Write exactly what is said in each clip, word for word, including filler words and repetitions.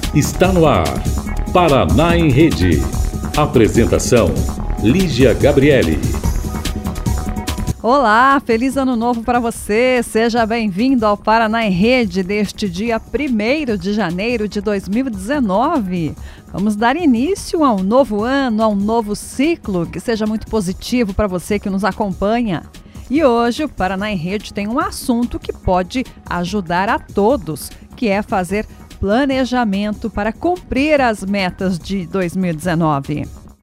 Está no ar, Paraná em Rede. Apresentação, Lígia Gabriele. Olá, feliz ano novo para você. Seja bem-vindo ao Paraná em Rede deste dia primeiro de janeiro de dois mil e dezenove. Vamos dar início a um novo ano, a um novo ciclo que seja muito positivo para você que nos acompanha. E hoje o Paraná em Rede tem um assunto que pode ajudar a todos, que é fazer planejamento para cumprir as metas de dois mil e dezenove.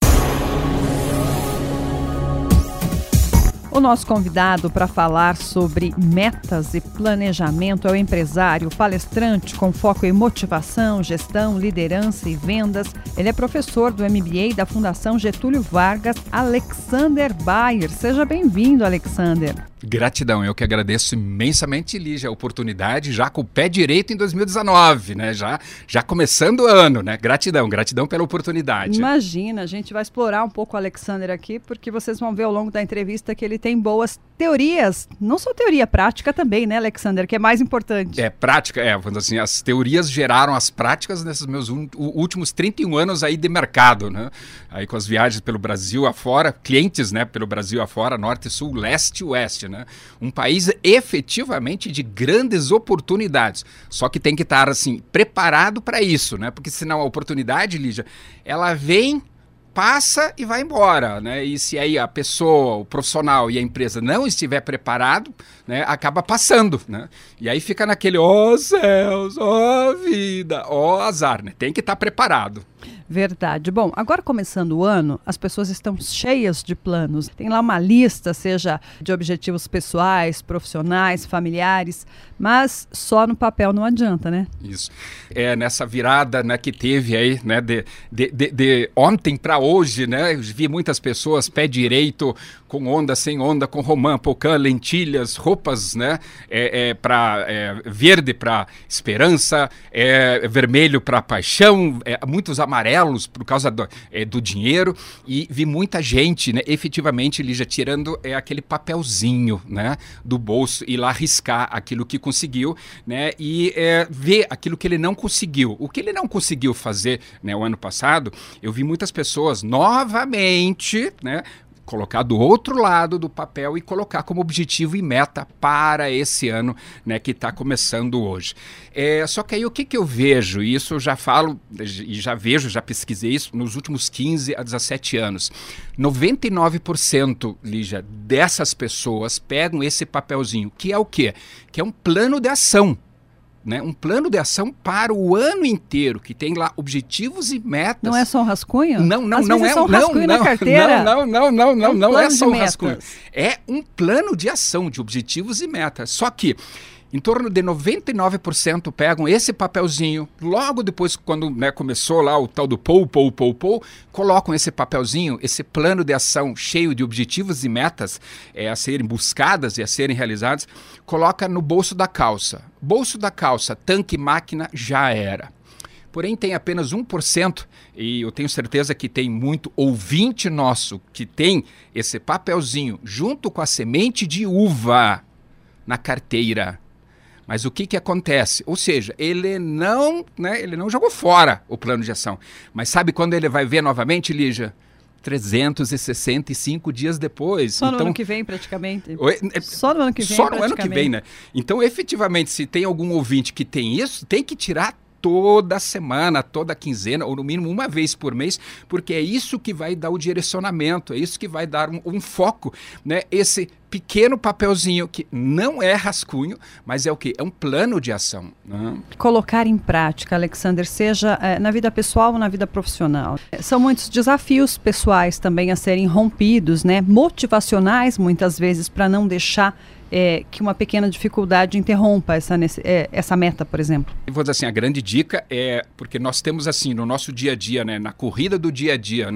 O nosso convidado para falar sobre metas e planejamento é o empresário, palestrante com foco em motivação, gestão, liderança e vendas. Ele é professor do M B A da Fundação Getúlio Vargas, Alexander Bayer. Seja bem-vindo, Alexander. Gratidão, eu que agradeço imensamente, Lígia, a oportunidade, já com o pé direito em dois mil e dezenove, né? Já, já começando o ano, né? Gratidão, gratidão pela oportunidade. Imagina, a gente vai explorar um pouco o Alexander aqui, porque vocês vão ver ao longo da entrevista que ele tem boas teorias, não só teoria, prática também, né, Alexander, que é mais importante. É, prática, é, assim, as teorias geraram as práticas nesses meus un, últimos trinta e um anos aí de mercado, né? Aí com as viagens pelo Brasil afora, clientes, né, pelo Brasil afora, norte, sul, leste e oeste, né? Um país efetivamente de grandes oportunidades, só que tem que estar, assim, preparado para isso, né? Porque senão a oportunidade, Lígia, ela vem, passa e vai embora, né? E se aí a pessoa, o profissional e a empresa não estiver preparado, né, acaba passando, né? E aí fica naquele, ó oh, céus, ó oh, vida, ó oh, azar, né? Tem que estar preparado. Verdade. Bom, agora começando o ano, as pessoas estão cheias de planos. Tem lá uma lista, seja de objetivos pessoais, profissionais, familiares, mas só no papel não adianta, né? Isso. É nessa virada, né, que teve aí, né, de, de, de, de ontem para hoje, né? Eu vi muitas pessoas pé direito, com onda, sem onda, com romã, pocã, lentilhas, roupas, né? É, é, pra, é, verde para esperança, é, vermelho para paixão, é, muitos amarelos por causa do, é, do dinheiro, e vi muita gente, né, efetivamente, Lígia, tirando é, aquele papelzinho, né, do bolso e lá riscar aquilo que conseguiu, né, e é, ver aquilo que ele não conseguiu. O que ele não conseguiu fazer, né, o ano passado, eu vi muitas pessoas novamente, né, colocar do outro lado do papel e colocar como objetivo e meta para esse ano, né, que está começando hoje. É, só que aí o que, que eu vejo, e isso eu já falo, e já vejo, já pesquisei isso nos últimos quinze a dezessete anos, noventa e nove por cento, Lígia, dessas pessoas pegam esse papelzinho, que é o quê? Que é um plano de ação. Né, um plano de ação para o ano inteiro, que tem lá objetivos e metas. Não é só um rascunho? Não, não, Às não vezes é só um rascunho não, na carteira. Não, não, não, não, é um não, não é só um metas. rascunho. É um plano de ação, de objetivos e metas. Só que em torno de noventa e nove por cento pegam esse papelzinho, logo depois, quando, né, começou lá o tal do pou, pou, pou, pou, colocam esse papelzinho, esse plano de ação cheio de objetivos e metas é, a serem buscadas e a serem realizadas, coloca no bolso da calça. Bolso da calça, tanque, máquina, já era. Porém, tem apenas um por cento, e eu tenho certeza que tem muito ouvinte nosso que tem esse papelzinho junto com a semente de uva na carteira. Mas o que que acontece? Ou seja, ele não, né, ele não jogou fora o plano de ação. Mas sabe quando ele vai ver novamente, Lígia? trezentos e sessenta e cinco dias depois. Só no então, ano que vem, praticamente. Oi, Só no ano que vem, Só no ano que vem, né? Então, efetivamente, se tem algum ouvinte que tem isso, tem que tirar toda semana, toda quinzena, ou no mínimo uma vez por mês, porque é isso que vai dar o direcionamento, é isso que vai dar um, um foco, né? Esse pequeno papelzinho que não é rascunho, mas é o quê? É um plano de ação. Né? Colocar em prática, Alexander, seja é, na vida pessoal ou na vida profissional. São muitos desafios pessoais também a serem rompidos, né? Motivacionais, muitas vezes, para não deixar É, que uma pequena dificuldade interrompa essa, é, essa meta, por exemplo. Eu vou dizer assim, a grande dica é, porque nós temos assim, no nosso dia a dia, né, na corrida do dia a dia, né,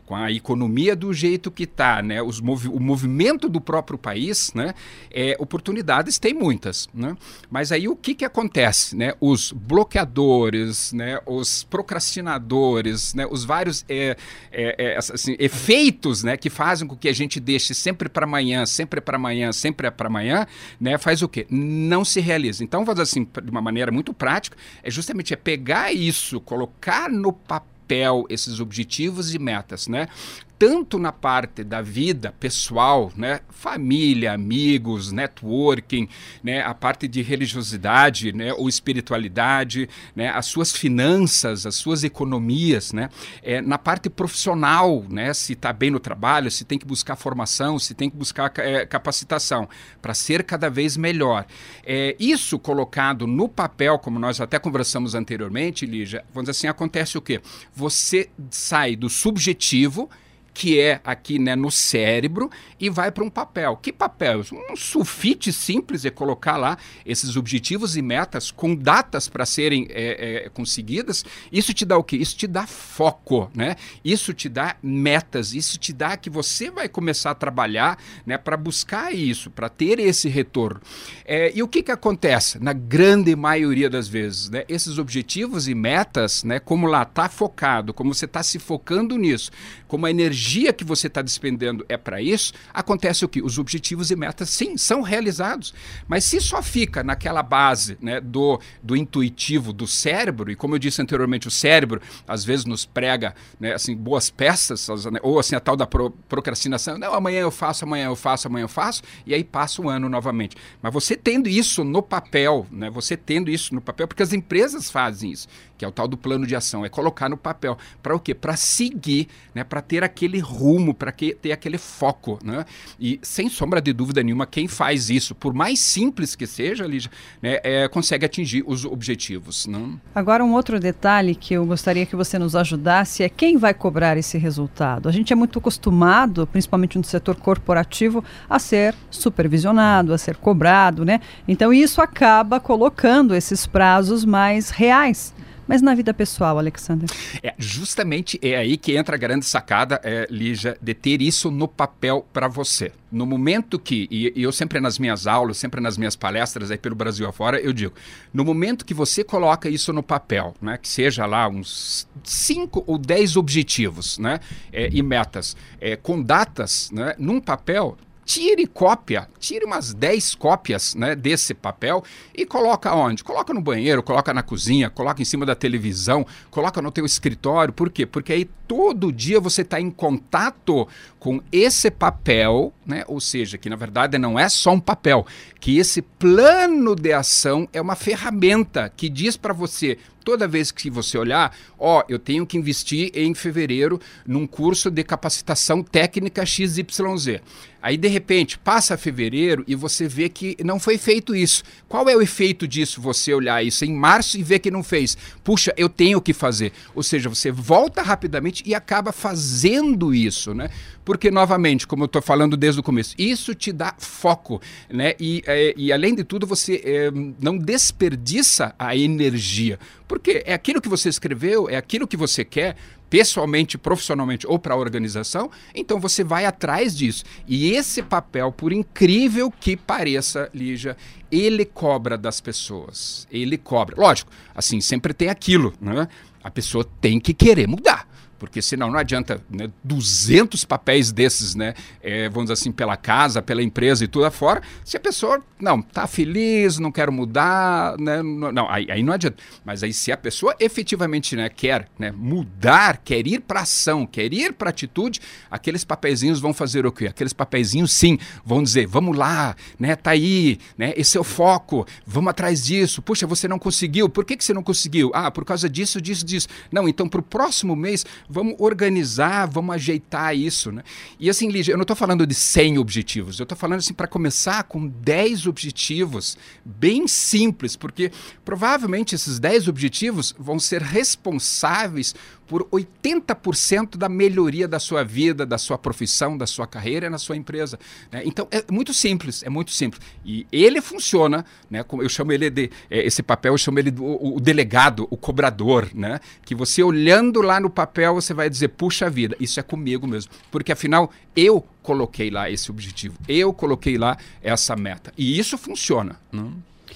com a economia do jeito que está, né, os movi o movimento do próprio país, né, é, oportunidades tem muitas, né? Mas aí o que, que acontece? Né? Os bloqueadores, né, os procrastinadores, né, os vários é, é, é, assim, efeitos, né, que fazem com que a gente deixe sempre para amanhã, sempre para amanhã, sempre para amanhã, né, faz o quê? Não se realiza. Então, vamos dizer assim, de uma maneira muito prática, é justamente é pegar isso, colocar no papel esses objetivos e metas, né? Tanto na parte da vida pessoal, né, família, amigos, networking, né, a parte de religiosidade, né, ou espiritualidade, né, as suas finanças, as suas economias, né, é, na parte profissional, né, se está bem no trabalho, se tem que buscar formação, se tem que buscar é, capacitação para ser cada vez melhor. É, isso colocado no papel, como nós até conversamos anteriormente, Lígia, vamos dizer assim, acontece o quê? Você sai do subjetivo, que é aqui, né, no cérebro, e vai para um papel. Que papel? Um sulfite simples é colocar lá esses objetivos e metas com datas para serem é, é, conseguidas. Isso te dá o quê? Isso te dá foco, né? Isso te dá metas, isso te dá que você vai começar a trabalhar, né, para buscar isso, para ter esse retorno. É, e o que, que acontece? Na grande maioria das vezes, né, esses objetivos e metas, né, como lá está focado, como você está se focando nisso, como a energia que você está despendendo é para isso, acontece o quê? Os objetivos e metas, sim, são realizados. Mas se só fica naquela base, né, do, do intuitivo do cérebro, e como eu disse anteriormente, o cérebro às vezes nos prega, né, assim, boas peças, ou assim a tal da pro, procrastinação, não, amanhã eu faço, amanhã eu faço, amanhã eu faço, e aí passa um ano novamente. Mas você tendo isso no papel, né, você tendo isso no papel, porque as empresas fazem isso, que é o tal do plano de ação, é colocar no papel. Para o quê? Para seguir, né, para ter aquele rumo, para ter aquele foco, né? E sem sombra de dúvida nenhuma, quem faz isso, por mais simples que seja, Lígia, né, é, consegue atingir os objetivos. Né? Agora, um outro detalhe que eu gostaria que você nos ajudasse é quem vai cobrar esse resultado. A gente é muito acostumado, principalmente no setor corporativo, a ser supervisionado, a ser cobrado, né? Então isso acaba colocando esses prazos mais reais. Mas na vida pessoal, Alexander? É, justamente é aí que entra a grande sacada, é, Lígia, de ter isso no papel para você. No momento que, e, e eu sempre nas minhas aulas, sempre nas minhas palestras aí pelo Brasil afora, eu digo, no momento que você coloca isso no papel, né, que seja lá uns cinco ou dez objetivos, né, é, e metas, é, com datas, né, num papel, tire cópia, tire umas dez cópias, né, desse papel e coloca onde? Coloca no banheiro, coloca na cozinha, coloca em cima da televisão, coloca no teu escritório. Por quê? Porque aí todo dia você está em contato com esse papel, né, ou seja, que na verdade não é só um papel, que esse plano de ação é uma ferramenta que diz para você, toda vez que você olhar, ó, eu tenho que investir em fevereiro num curso de capacitação técnica X Y Z. Aí, de repente, passa fevereiro e você vê que não foi feito isso. Qual é o efeito disso, você olhar isso em março e ver que não fez? Puxa, eu tenho que fazer. Ou seja, você volta rapidamente e acaba fazendo isso, né? Porque, novamente, como eu estou falando desde o começo, isso te dá foco, né? E, é, e além de tudo, você é, não desperdiça a energia. Porque é aquilo que você escreveu, é aquilo que você quer, pessoalmente, profissionalmente ou para a organização, então você vai atrás disso. E esse papel, por incrível que pareça, Lígia, ele cobra das pessoas. Ele cobra. Lógico, assim, sempre tem aquilo, né? A pessoa tem que querer mudar. Porque senão não adianta, né, duzentos papéis desses, né, é, vamos dizer assim, pela casa, pela empresa e tudo afora, se a pessoa, não, tá feliz, não quero mudar, né, não, não aí, aí não adianta. Mas aí se a pessoa efetivamente, né, quer, né, mudar, quer ir para ação, quer ir para atitude, aqueles papeizinhos vão fazer o quê? Aqueles papeizinhos, sim, vão dizer, vamos lá, né, tá aí, né, esse é o foco, vamos atrás disso. Puxa, você não conseguiu, por que, que você não conseguiu? Ah, por causa disso, disso, disso. Não, então para o próximo mês, vamos organizar, vamos ajeitar isso, né? E assim, Lígia, eu não estou falando de cem objetivos, eu estou falando assim para começar com dez objetivos bem simples, porque provavelmente esses dez objetivos vão ser responsáveis por oitenta por cento da melhoria da sua vida, da sua profissão, da sua carreira na sua empresa. Né? Então, é muito simples, é muito simples. E ele funciona, né? Como eu chamo ele de, é, esse papel, eu chamo ele do o, o delegado, o cobrador, né? Que você olhando lá no papel, você vai dizer, puxa vida, isso é comigo mesmo. Porque afinal, eu coloquei lá esse objetivo, eu coloquei lá essa meta. E isso funciona. Né?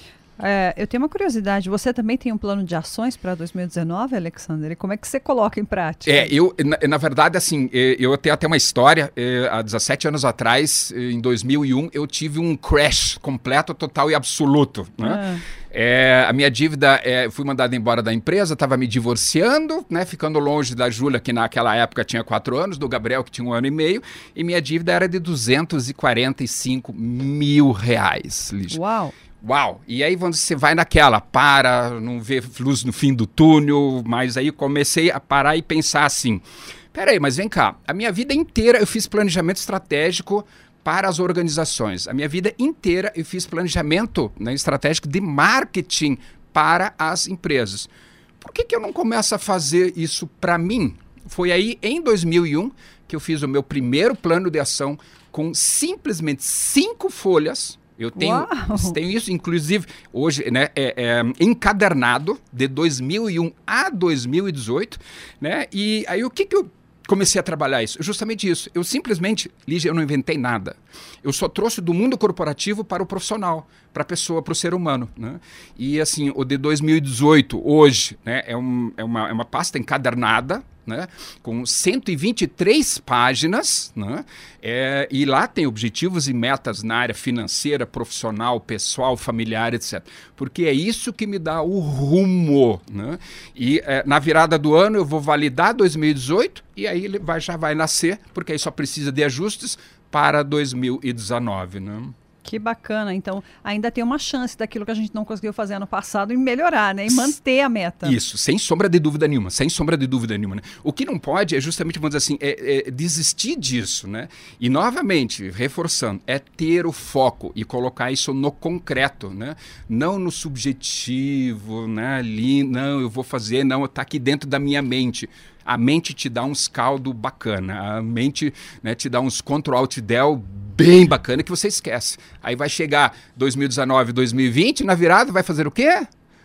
É, eu tenho uma curiosidade, você também tem um plano de ações para dois mil e dezenove, Alexandre? Como é que você coloca em prática? É, eu, na, na verdade, assim, eu tenho até uma história, há dezessete anos atrás, em dois mil e um, eu tive um crash completo, total e absoluto, né? Ah. É, a minha dívida, é, fui mandado embora da empresa, estava me divorciando, né, ficando longe da Júlia, que naquela época tinha quatro anos, do Gabriel, que tinha um ano e meio, e minha dívida era de duzentos e quarenta e cinco mil reais, Lígia. Uau! Uau! E aí você vai naquela, para, não vê luz no fim do túnel, mas aí comecei a parar e pensar assim, peraí, mas vem cá, a minha vida inteira eu fiz planejamento estratégico para as organizações, a minha vida inteira eu fiz planejamento, né, estratégico de marketing para as empresas. Por que que eu não começo a fazer isso para mim? Foi aí, em dois mil e um, que eu fiz o meu primeiro plano de ação com simplesmente cinco folhas. Eu tenho, tenho isso, inclusive, hoje, né, é, é, encadernado de dois mil e um a dois mil e dezoito, né? E aí o que que eu comecei a trabalhar isso? Justamente isso. Eu simplesmente, Lígia, eu não inventei nada. Eu só trouxe do mundo corporativo para o profissional, para a pessoa, para o ser humano, né? E assim, o de dois mil e dezoito, hoje, né, é, um, é, uma, é uma pasta encadernada, né, com cento e vinte e três páginas, né, é, e lá tem objetivos e metas na área financeira, profissional, pessoal, familiar, etcétera. Porque é isso que me dá o rumo. Né? E é, na virada do ano eu vou validar dois mil e dezoito e aí ele vai, já vai nascer, porque aí só precisa de ajustes para dois mil e dezenove. Né? Que bacana. Então, ainda tem uma chance daquilo que a gente não conseguiu fazer ano passado em melhorar, né? E manter a meta. Isso, sem sombra de dúvida nenhuma, sem sombra de dúvida nenhuma. Né? O que não pode é justamente, vamos dizer assim, é, é desistir disso, né? E, novamente, reforçando, é ter o foco e colocar isso no concreto, né? Não no subjetivo, né? Ali, não, eu vou fazer, não, está aqui dentro da minha mente. A mente te dá uns caldo bacana, a mente, né, te dá uns Ctrl-Alt-Del bem bacana que você esquece. Aí vai chegar dois mil e dezenove, dois mil e vinte, na virada vai fazer o quê?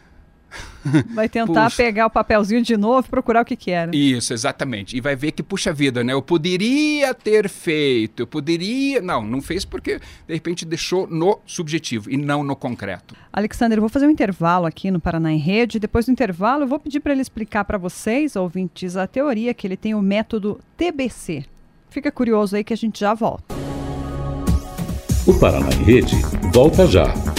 Vai tentar puxa. pegar o papelzinho de novo e procurar o que quer. Isso, exatamente. E vai ver que, puxa vida, né? Eu poderia ter feito, eu poderia... Não, não fez porque, de repente, deixou no subjetivo e não no concreto. Alexandre, eu vou fazer um intervalo aqui no Paraná em Rede. Depois do intervalo, eu vou pedir para ele explicar para vocês, ouvintes, a teoria que ele tem o método T B C. Fica curioso aí que a gente já volta. O Paraná em Rede volta já.